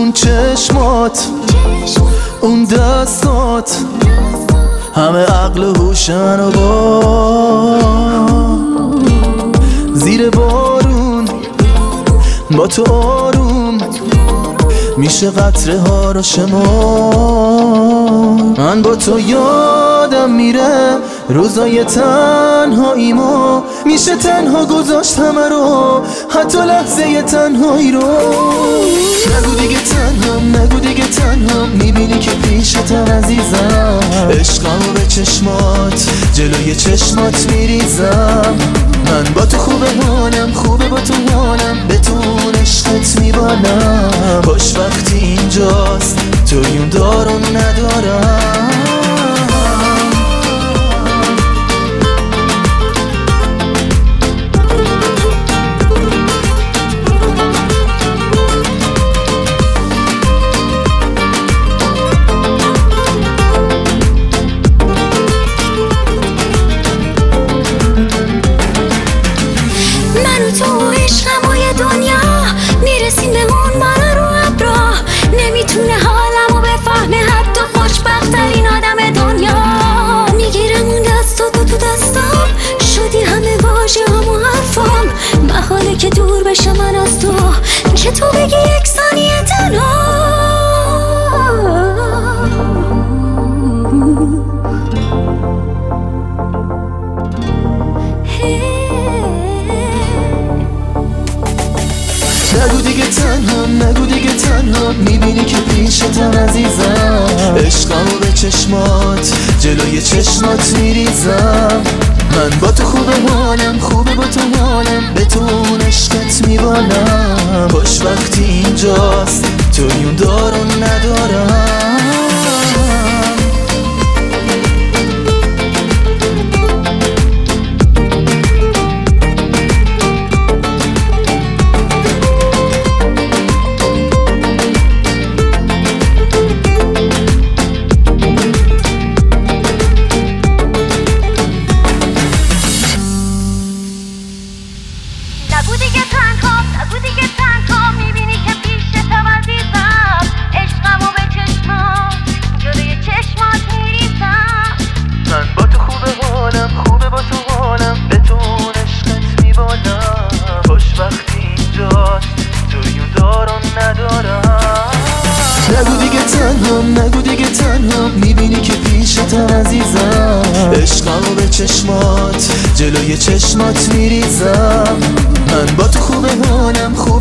اون چشمات، اون دستات، همه عقل و هوش منو زیر بارون با تو آروم میشه قطره ها رو شمار. من با تو یادم میره روزای تنهاییمو، میشه تنها گذاشت همه رو، حتی لحظه تنهایی رو. نگو دیگه تنهام، نگو دیگه تنهام، میبینی که پیشتم عزیزم. عشقمو به چشمات، جلوی چشمات میریزم. من با تو خوبه حالم، خوبه با تو حالم، بتون عشقت میبالم. خوشبختی اینجاست، تویون دارم ندارم. تو عشقمای دنیا میرسیم به اون بالا رو ابرا، نمیتونه حالمو بفهمه حتی خوشبخت‌ترین آدم دنیا. میگیرم اون دستاتو تو دستام، شدی همه واژه هم و حرفام. محاله که دور بشه من از تو، که تو بگی یک ثانیه تنها. نگو دیگه تنهام، نگو دیگه تنهام، میبینی که پیشتم عزیزم. عشقمو به چشمات، جلوی چشمات میریزم. من با تو خوبه حالم، خوبه با تو حالم، بتون عشقت میبالم. خوشبختی اینجاست، تویون دارم ندارم. نگو دیگه تنهام، نگو دیگه تنهام، میبینی که پیشتم عزیزم. عشقمو به چشمات، جلوی چشمات میریزم. من با تو خوبه حالم، خوبه با تو حالم، بتون عشقت میبالم. خوشبختی اینجاست، تویون دارم ندارم. نگو دیگه تنهام، نگو دیگه تنهام، میبینی که پیشتم عزیزم. عشقمو به چشمات، جلوی چشمات میریزم. من با تو خوبه حالم، خوبه